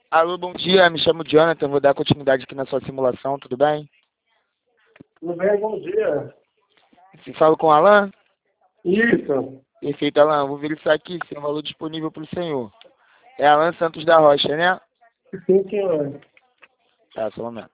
Alô, bom dia, me chamo Jonathan, vou dar continuidade aqui na sua simulação, tudo bem? Tudo bem, bom dia. Se falo com o Alan? Isso. Perfeito, Alan, vou verificar aqui se é um valor disponível para o senhor. É Alan Santos da Rocha, né? Sim, senhor. Tá, só um momento.